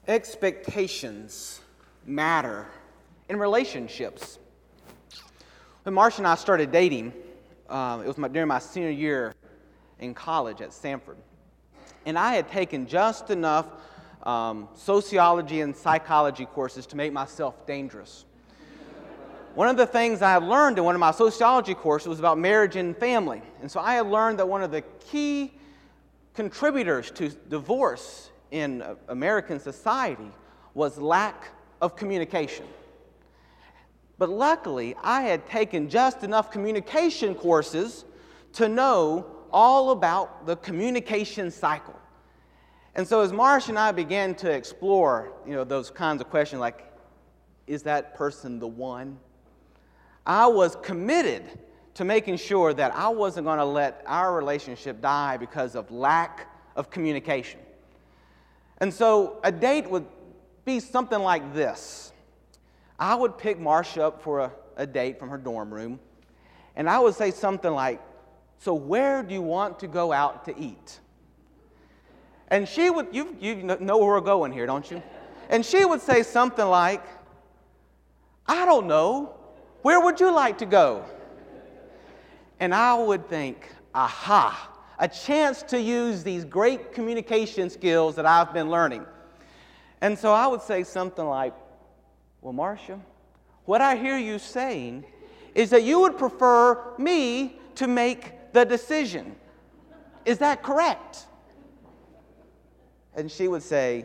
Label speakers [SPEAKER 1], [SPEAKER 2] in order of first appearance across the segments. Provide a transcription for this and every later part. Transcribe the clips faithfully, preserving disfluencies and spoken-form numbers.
[SPEAKER 1] Expectations matter in relationships. When Marcia and I started dating, um, it was my, during my senior year in college at Stanford. And I had taken just enough um, sociology and psychology courses to make myself dangerous. One of the things I had learned in one of my sociology courses was about marriage and family. And so I had learned that one of the key contributors to divorce in American society was lack of communication. But luckily, I had taken just enough communication courses to know all about the communication cycle. And so as Marcia and I began to explore, you know, those kinds of questions like, is that person the one? I was committed to making sure that I wasn't going to let our relationship die because of lack of communication. And so a date would be something like this. I would pick Marcia up for a, a date from her dorm room, and I would say something like, so where do you want to go out to eat? And she would, you, you know where we're going here, don't you? And she would say something like, I don't know, where would you like to go? And I would think, aha, a chance to use these great communication skills that I've been learning. And so I would say something like, well, Marcia, what I hear you saying is that you would prefer me to make the decision. Is that correct? And she would say,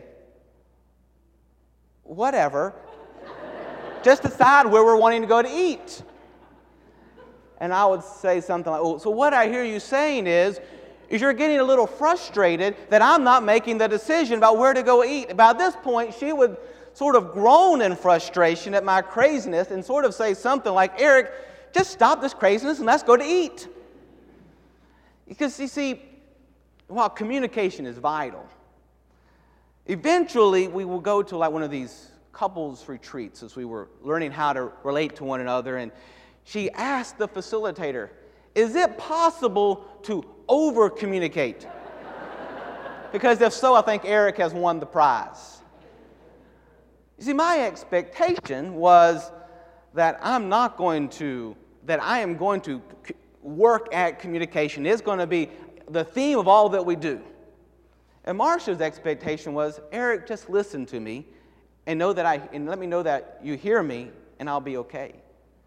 [SPEAKER 1] whatever. Just decide where we're wanting to go to eat. And I would say something like, oh, so what I hear you saying is, is you're getting a little frustrated that I'm not making the decision about where to go eat. By this point, she would sort of groan in frustration at my craziness and sort of say something like, Eric, just stop this craziness and let's go to eat. Because you see, while communication is vital, eventually we will go to like one of these couples retreats as we were learning how to relate to one another, and she asked the facilitator, is it possible to over-communicate? Because if so, I think Eric has won the prize. You see, my expectation was that I'm not going to, that I am going to work at communication. It's going to be the theme of all that we do. And Marcia's expectation was, Eric, just listen to me and know that I, and let me know that you hear me, and I'll be okay.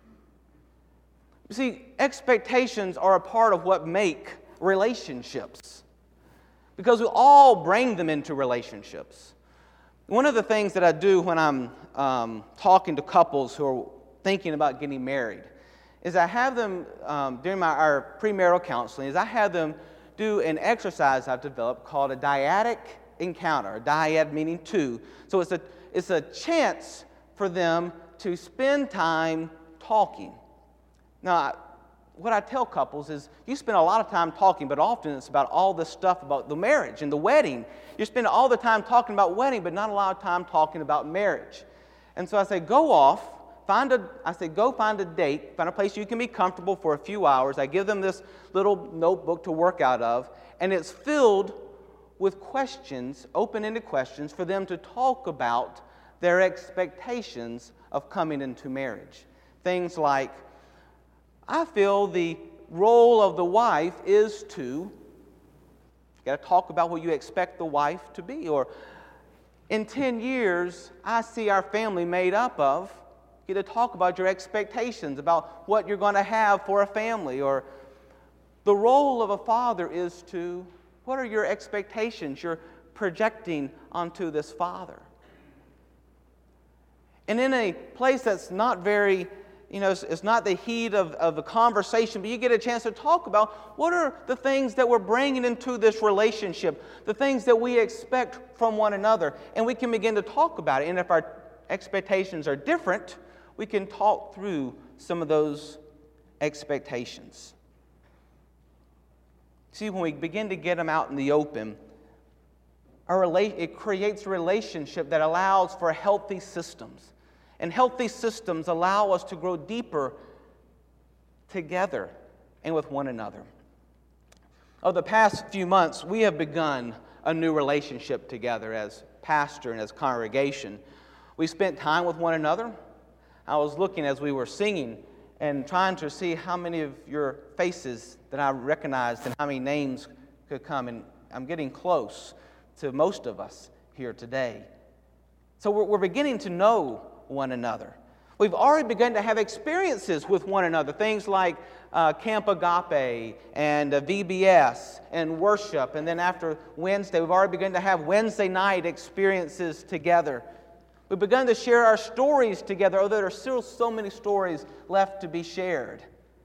[SPEAKER 1] You see, expectations are a part of what make relationships, because we all bring them into relationships. One of the things that I do when I'm um, talking to couples who are thinking about getting married is I have them, um, during my, our premarital counseling, is I have them do an exercise I've developed called a dyadic encounter, dyad meaning two. So it's a, it's a chance for them to spend time talking. Now, what I tell couples is you spend a lot of time talking, but often it's about all this stuff about the marriage and the wedding. You spend all the time talking about wedding, but not a lot of time talking about marriage. And so I say, go off, find a, I say, go find a date, find a place you can be comfortable for a few hours. I give them this little notebook to work out of, and it's filled with questions, open-ended questions, for them to talk about their expectations of coming into marriage. Things like, I feel the role of the wife is to, you got to talk about what you expect the wife to be. Or, in ten years, I see our family made up of. You get to talk about your expectations, about what you're going to have for a family. Or, the role of a father is to, what are your expectations you're projecting onto this father? And in a place that's not very, you know, it's, it's not the heat of, of a conversation, but you get a chance to talk about what are the things that we're bringing into this relationship, the things that we expect from one another, and we can begin to talk about it. And if our expectations are different, we can talk through some of those expectations. See, when we begin to get them out in the open, our rela- it creates a relationship that allows for healthy systems. And healthy systems allow us to grow deeper together and with one another. Over the past few months, we have begun a new relationship together as pastor and as congregation. We spent time with one another. I was looking as we were singing and trying to see how many of your faces that I recognized and how many names could come. And I'm getting close to most of us here today. So we're, we're beginning to know one another. We've already begun to have experiences with one another, things like uh, Camp Agape and uh, V B S and worship. And then after Wednesday, we've already begun to have Wednesday night experiences together. We've begun to share our stories together, although there are still so many stories left to be shared.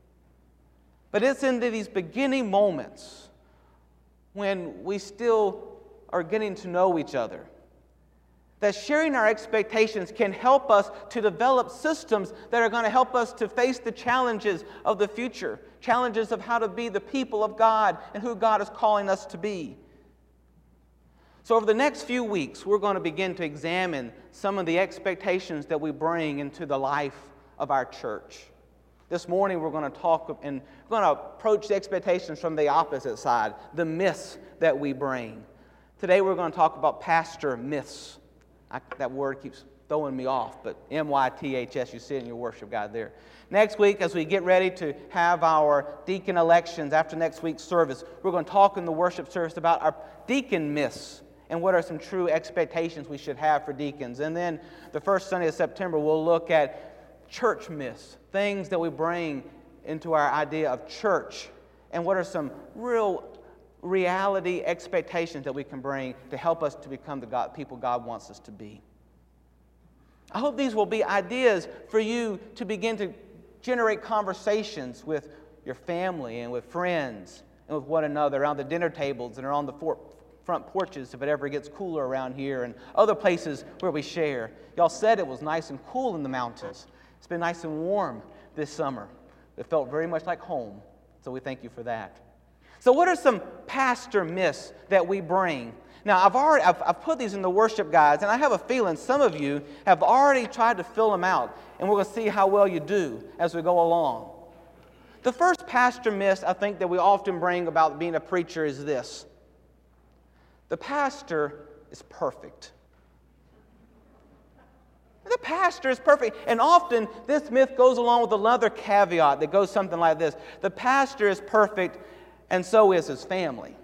[SPEAKER 1] But it's into these beginning moments when we still are getting to know each other that sharing our expectations can help us to develop systems that are going to help us to face the challenges of the future, challenges of how to be the people of God and who God is calling us to be. So over the next few weeks, we're going to begin to examine some of the expectations that we bring into the life of our church. This morning, we're going to talk and we're going to approach the expectations from the opposite side, the myths that we bring. Today, we're going to talk about pastor myths. I, that word keeps throwing me off, but M Y T H S, you see it in your worship guide there. Next week, as we get ready to have our deacon elections after next week's service, we're going to talk in the worship service about our deacon myths and what are some true expectations we should have for deacons. And then the first Sunday of September, we'll look at church myths, things that we bring into our idea of church, and what are some real reality expectations that we can bring to help us to become the God, people God wants us to be. I hope these will be ideas for you to begin to generate conversations with your family and with friends and with one another around the dinner tables and around the for- front porches if it ever gets cooler around here and other places where we share. Y'all said it was nice and cool in the mountains. It's been nice and warm this summer. It felt very much like home, so we thank you for that. So what are some pastor myths that we bring? Now, I've already I've, I've put these in the worship guides, and I have a feeling some of you have already tried to fill them out, and we're going to see how well you do as we go along. The first pastor myth I think that we often bring about being a preacher is this: the pastor is perfect. The pastor is perfect. And often this myth goes along with another caveat that goes something like this: the pastor is perfect, and so is his family.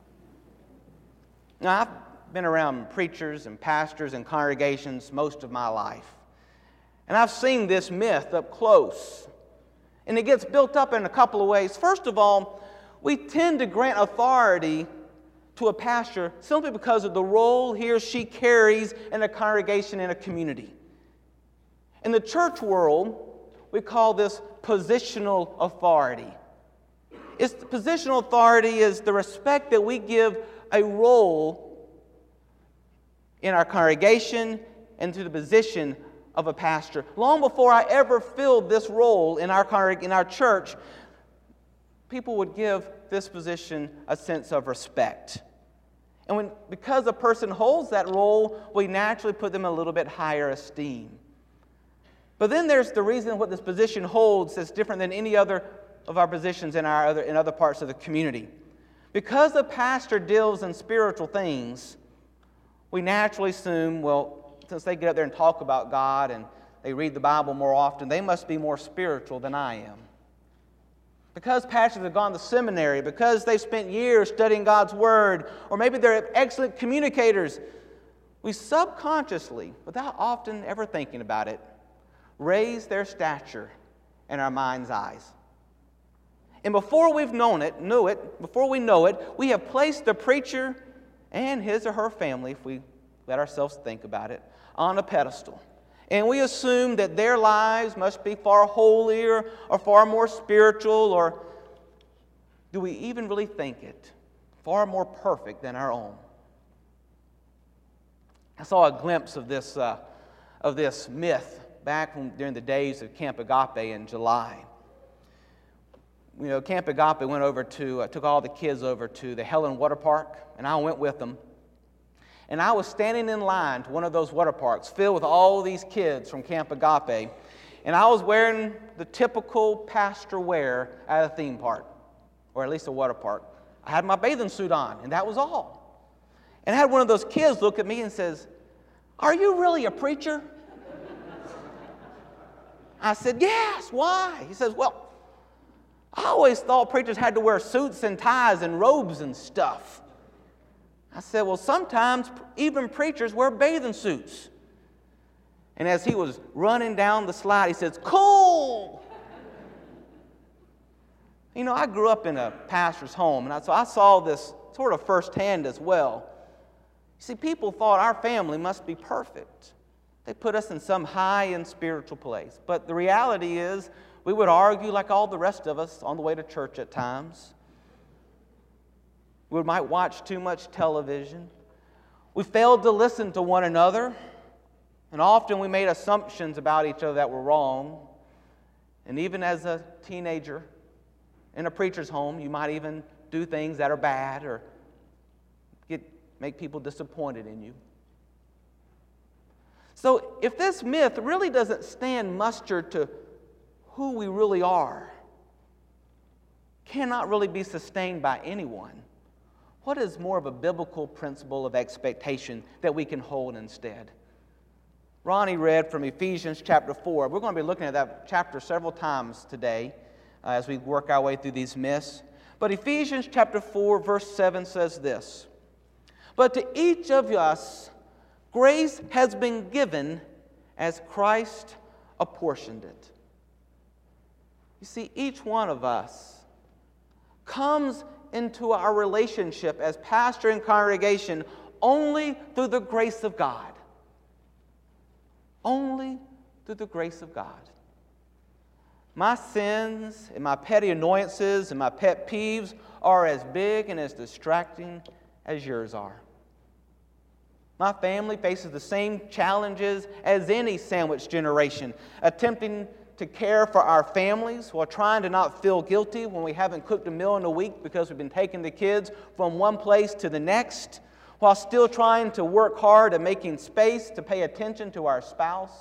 [SPEAKER 1] Now, I've been around preachers and pastors and congregations most of my life. And I've seen this myth up close. And it gets built up in a couple of ways. First of all, we tend to grant authority to a pastor simply because of the role he or she carries in a congregation, in a community. In the church world, we call this positional authority. It's, positional authority is the respect that we give a role in our congregation and to the position of a pastor. Long before I ever filled this role in our congreg- in our church, people would give this position a sense of respect. And when, because a person holds that role, we naturally put them in a little bit higher esteem. But then there's the reason what this position holds that's different than any other of our positions in our other in other parts of the community. Because the pastor deals in spiritual things, we naturally assume, well, since they get up there and talk about God and they read the Bible more often, they must be more spiritual than I am. Because pastors have gone to seminary, because they've spent years studying God's Word, or maybe they're excellent communicators, we subconsciously, without often ever thinking about it, raise their stature in our mind's eyes. And before we've known it, knew it, before we know it, we have placed the preacher and his or her family, if we let ourselves think about it, on a pedestal. And we assume that their lives must be far holier or far more spiritual, or do we even really think it? Far more perfect than our own. I saw a glimpse of this, uh, of this myth back when, during the days of Camp Agape in July. You know, Camp Agape went over to, uh, took all the kids over to the Helen Water Park, and I went with them. And I was standing in line to one of those water parks filled with all these kids from Camp Agape, and I was wearing the typical pastor wear at a theme park, or at least a water park. I had my bathing suit on, and that was all. And I had one of those kids look at me and says, "Are you really a preacher?" I said, "Yes, why?" He says, "Well, I always thought preachers had to wear suits and ties and robes and stuff." I said, "Well, sometimes even preachers wear bathing suits." And as he was running down the slide, he says, "Cool!" You know, I grew up in a pastor's home, and I, so I saw this sort of firsthand as well. You see, people thought our family must be perfect. They put us in some high and spiritual place. But the reality is, we would argue like all the rest of us on the way to church at times. We might watch too much television. We failed to listen to one another. And often we made assumptions about each other that were wrong. And even as a teenager in a preacher's home, you might even do things that are bad or get, make people disappointed in you. So if this myth really doesn't stand muster to who we really are, cannot really be sustained by anyone, what is more of a biblical principle of expectation that we can hold instead? Ronnie read from Ephesians chapter four. We're going to be looking at that chapter several times today uh, as we work our way through these myths. But Ephesians chapter four, verse seven says this: "But to each of us grace has been given as Christ apportioned it." You see, each one of us comes into our relationship as pastor and congregation only through the grace of God. Only through the grace of God. My sins and my petty annoyances and my pet peeves are as big and as distracting as yours are. My family faces the same challenges as any sandwich generation, attempting to care for our families while trying to not feel guilty when we haven't cooked a meal in a week because we've been taking the kids from one place to the next, while still trying to work hard at making space to pay attention to our spouse.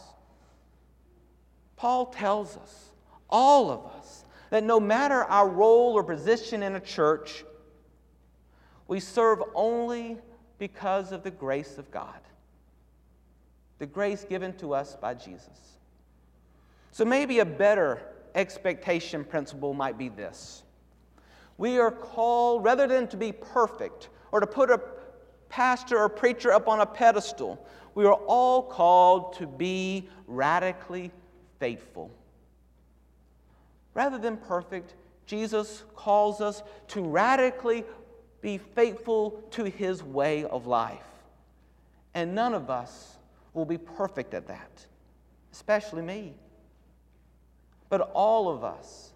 [SPEAKER 1] Paul tells us, all of us, that no matter our role or position in a church, we serve only because of the grace of God, the grace given to us by Jesus. So maybe a better expectation principle might be this: we are called, rather than to be perfect or to put a pastor or preacher up on a pedestal, we are all called to be radically faithful. Rather than perfect, Jesus calls us to radically be faithful to His way of life. And none of us will be perfect at that, especially me. But all of us,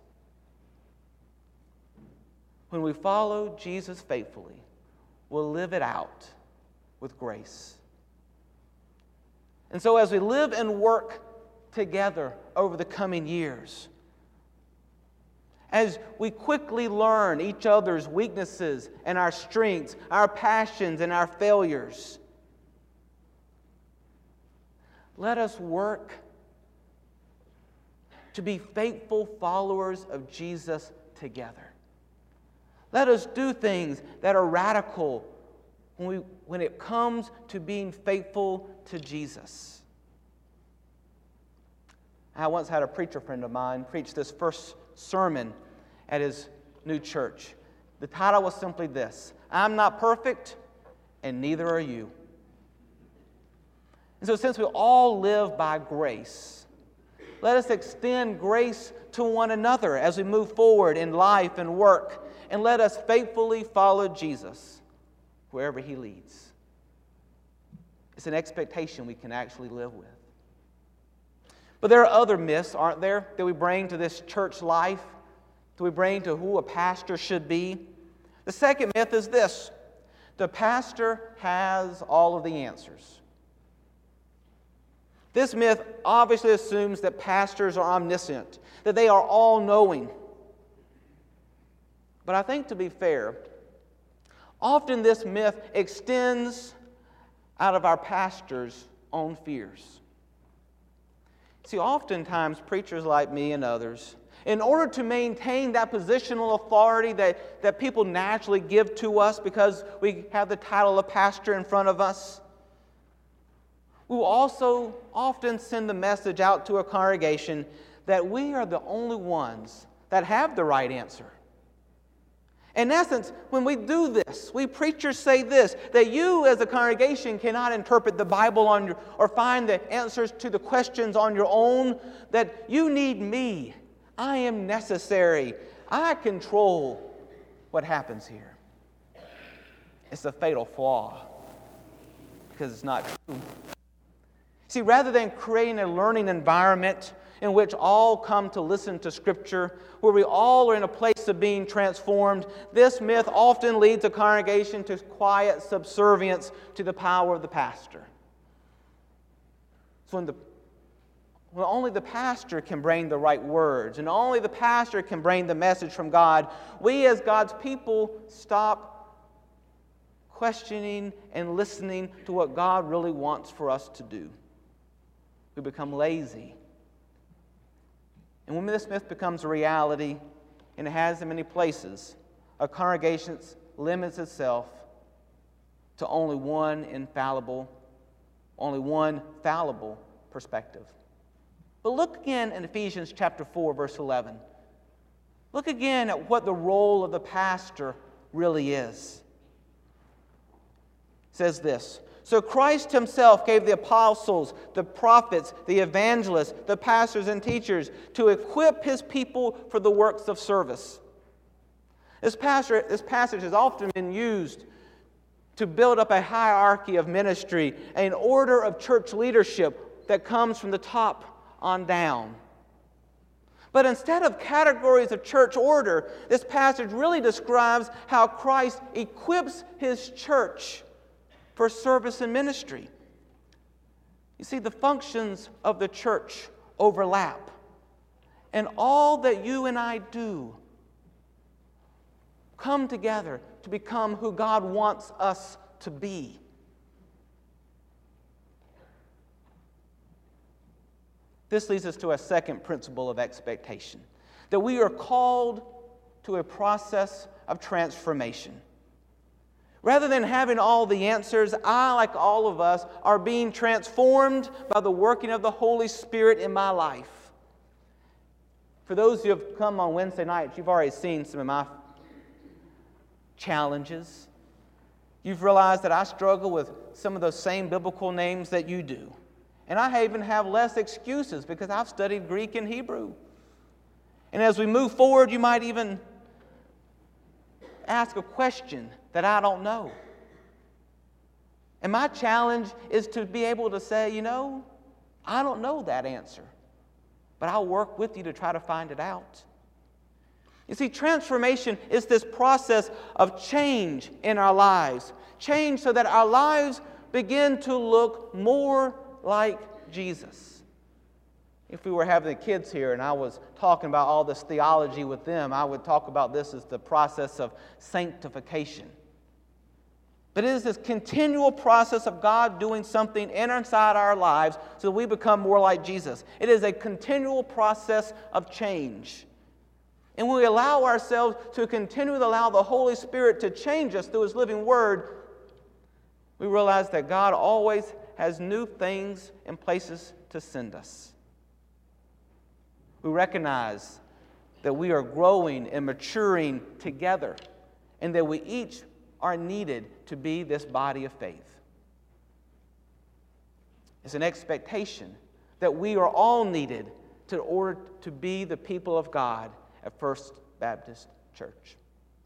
[SPEAKER 1] when we follow Jesus faithfully, will live it out with grace. And so as we live and work together over the coming years, as we quickly learn each other's weaknesses and our strengths, our passions and our failures, let us work to be faithful followers of Jesus together. Let us do things that are radical when, we, when it comes to being faithful to Jesus. I once had a preacher friend of mine preach this first sermon at his new church. The title was simply this: "I'm not perfect, and neither are you." And so since we all live by grace, let us extend grace to one another as we move forward in life and work, and let us faithfully follow Jesus wherever He leads. It's an expectation we can actually live with. But there are other myths, aren't there, that we bring to this church life, that we bring to who a pastor should be. The second myth is this: the pastor has all of the answers. This myth obviously assumes that pastors are omniscient, that they are all-knowing. But I think, to be fair, often this myth extends out of our pastors' own fears. See, oftentimes preachers like me and others, in order to maintain that positional authority that, that people naturally give to us because we have the title of pastor in front of us, We will also often send the message out to a congregation that we are the only ones that have the right answer. In essence, when we do this, we preachers say this, that you as a congregation cannot interpret the Bible on your, or find the answers to the questions on your own, that you need me. I am necessary. I control what happens here. It's a fatal flaw because it's not true. See, rather than creating a learning environment in which all come to listen to Scripture, where we all are in a place of being transformed, this myth often leads a congregation to quiet subservience to the power of the pastor. So when the when only the pastor can bring the right words, and only the pastor can bring the message from God, we as God's people stop questioning and listening to what God really wants for us to do. We become lazy. And when this myth becomes a reality, and it has in many places, a congregation limits itself to only one infallible, only one fallible perspective. But look again in Ephesians chapter four, verse eleven. Look again at what the role of the pastor really is. It says this, "So Christ himself gave the apostles, the prophets, the evangelists, the pastors and teachers to equip his people for the works of service." This, pastor, this passage has often been used to build up a hierarchy of ministry, an order of church leadership that comes from the top on down. But instead of categories of church order, this passage really describes how Christ equips his church for service and ministry. You see, the functions of the church overlap. And all that you and I do come together to become who God wants us to be. This leads us to a second principle of expectation, that we are called to a process of transformation. Rather than having all the answers, I, like all of us, are being transformed by the working of the Holy Spirit in my life. For those who have come on Wednesday nights, you've already seen some of my challenges. You've realized that I struggle with some of those same biblical names that you do. And I even have less excuses because I've studied Greek and Hebrew. And as we move forward, you might even ask a question that I don't know. And my challenge is to be able to say, you know, I don't know that answer, but I'll work with you to try to find it out. You see, transformation is this process of change in our lives. Change so that our lives begin to look more like Jesus. If we were having the kids here and I was talking about all this theology with them, I would talk about this as the process of sanctification. But it is this continual process of God doing something inside our lives so that we become more like Jesus. It is a continual process of change. And when we allow ourselves to continually allow the Holy Spirit to change us through His living Word, we realize that God always has new things and places to send us. We recognize that we are growing and maturing together, and that we each are needed to be this body of faith. It's an expectation that we are all needed in order to be the people of God at First Baptist Church.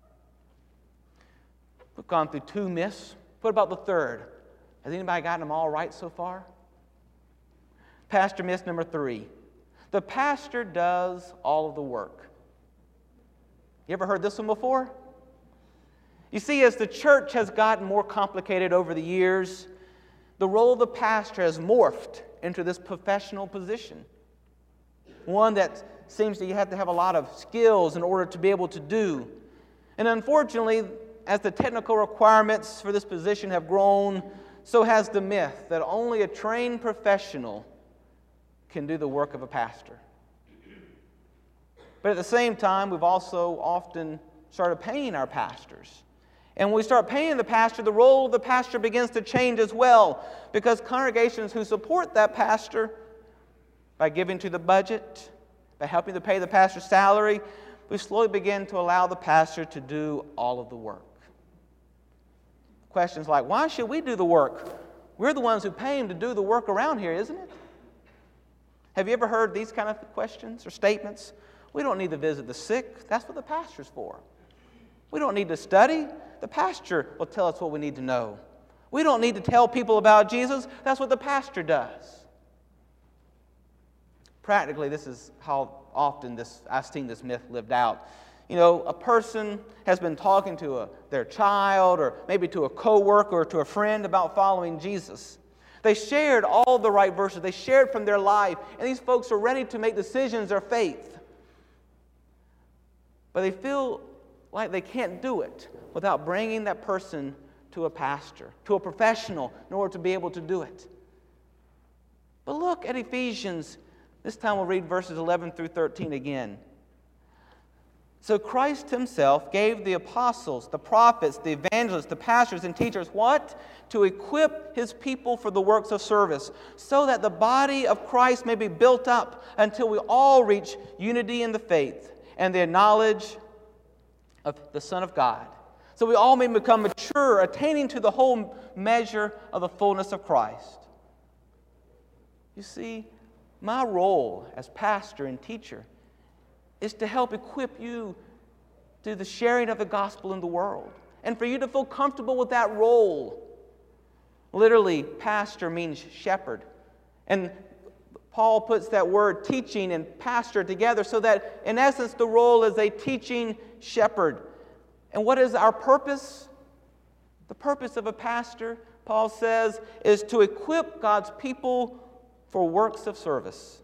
[SPEAKER 1] We've gone through two myths. What about the third? Has anybody gotten them all right so far? Pastor myth number three. The pastor does all of the work. You ever heard this one before? You see, as the church has gotten more complicated over the years, the role of the pastor has morphed into this professional position. One that seems that you have to have a lot of skills in order to be able to do. And unfortunately, as the technical requirements for this position have grown, so has the myth that only a trained professional can do the work of a pastor. But at the same time, we've also often started paying our pastors. And when we start paying the pastor, the role of the pastor begins to change as well, because congregations who support that pastor by giving to the budget, by helping to pay the pastor's salary, we slowly begin to allow the pastor to do all of the work. Questions like, why should we do the work? We're the ones who pay him to do the work around here, isn't it? Have you ever heard these kind of questions or statements? We don't need to visit the sick. That's what the pastor's for. We don't need to study. The pastor will tell us what we need to know. We don't need to tell people about Jesus. That's what the pastor does. Practically, this is how often this I've seen this myth lived out. You know, a person has been talking to a, their child or maybe to a coworker or to a friend about following Jesus. They shared all the right verses. They shared from their life. And these folks are ready to make decisions of faith. But they feel like they can't do it without bringing that person to a pastor, to a professional, in order to be able to do it. But look at Ephesians. This time we'll read verses eleven through thirteen again. So Christ himself gave the apostles, the prophets, the evangelists, the pastors, and teachers what? To equip his people for the works of service, so that the body of Christ may be built up until we all reach unity in the faith and the knowledge of the Son of God. So we all may become mature, attaining to the whole measure of the fullness of Christ. You see, my role as pastor and teacher is to help equip you to the sharing of the gospel in the world, and for you to feel comfortable with that role. Literally, pastor means shepherd. And Paul puts that word teaching and pastor together so that, in essence, the role is a teaching shepherd. And what is our purpose? The purpose of a pastor, Paul says, is to equip God's people for works of service.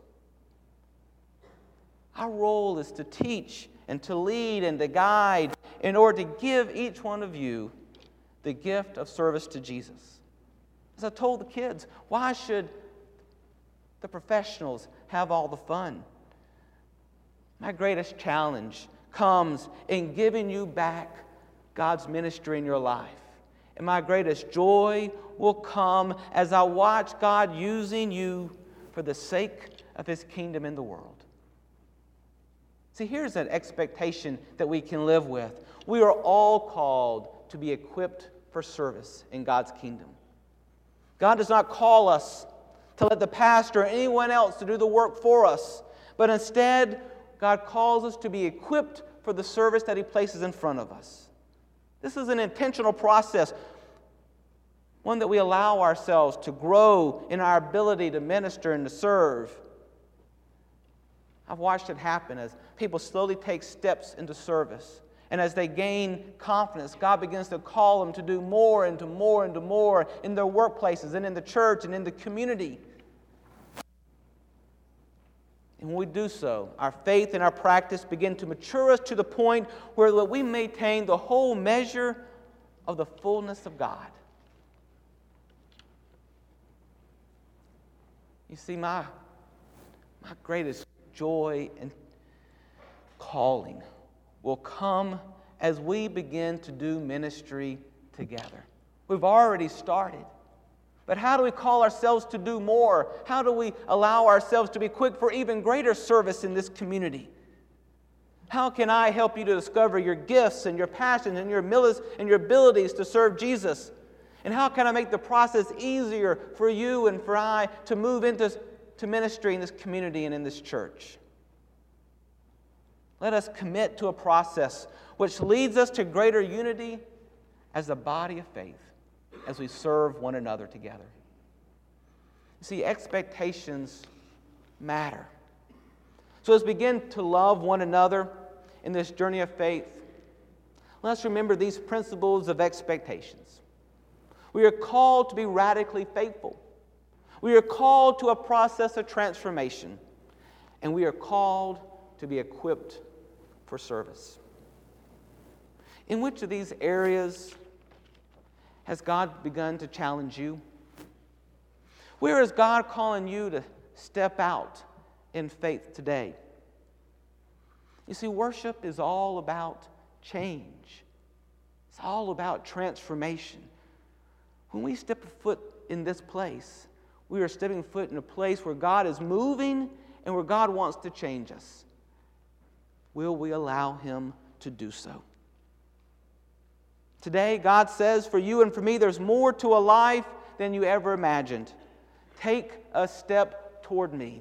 [SPEAKER 1] Our role is to teach and to lead and to guide in order to give each one of you the gift of service to Jesus. As I told the kids, why should the professionals have all the fun? My greatest challenge comes in giving you back God's ministry in your life. And my greatest joy will come as I watch God using you for the sake of his kingdom in the world. See, here's an expectation that we can live with. We are all called to be equipped for service in God's kingdom. God does not call us to let the pastor or anyone else to do the work for us, but instead, God calls us to be equipped for the service that he places in front of us. This is an intentional process, one that we allow ourselves to grow in our ability to minister and to serve. I've watched it happen as people slowly take steps into service. And as they gain confidence, God begins to call them to do more and to more and to more in their workplaces and in the church and in the community. And when we do so, our faith and our practice begin to mature us to the point where we maintain the whole measure of the fullness of God. You see, my, my greatest joy and calling will come as we begin to do ministry together. We've already started. But how do we call ourselves to do more? How do we allow ourselves to be quick for even greater service in this community? How can I help you to discover your gifts and your passions and your and your abilities to serve Jesus? And how can I make the process easier for you and for I to move into to ministry in this community and in this church? Let us commit to a process which leads us to greater unity as a body of faith as we serve one another together. You see, expectations matter. So let's begin to love one another in this journey of faith. Let's remember these principles of expectations. We are called to be radically faithful. We are called to a process of transformation. And we are called to be equipped for service. In which of these areas has God begun to challenge you? Where is God calling you to step out in faith today? You see, worship is all about change. It's all about transformation. When we step a foot in this place, we are stepping foot in a place where God is moving and where God wants to change us. Will we allow Him to do so? Today, God says for you and for me, there's more to a life than you ever imagined. Take a step toward me.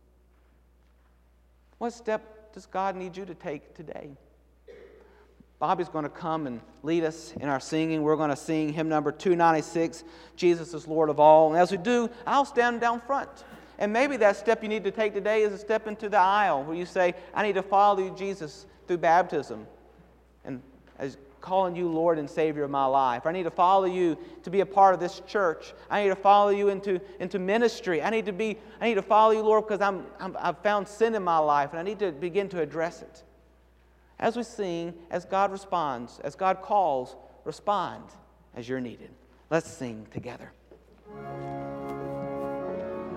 [SPEAKER 1] What step does God need you to take today? Bobby's going to come and lead us in our singing. We're going to sing hymn number two ninety-six, Jesus is Lord of All. And as we do, I'll stand down front. And maybe that step you need to take today is a step into the aisle where you say, I need to follow you, Jesus, through baptism. And as calling you Lord and Savior of my life. I need to follow you to be a part of this church. I need to follow you into, into ministry. I need to be, I need to follow you, Lord, because I'm, I'm, I've found sin in my life, and I need to begin to address it. As we sing, as God responds, as God calls, respond as you're needed. Let's sing together.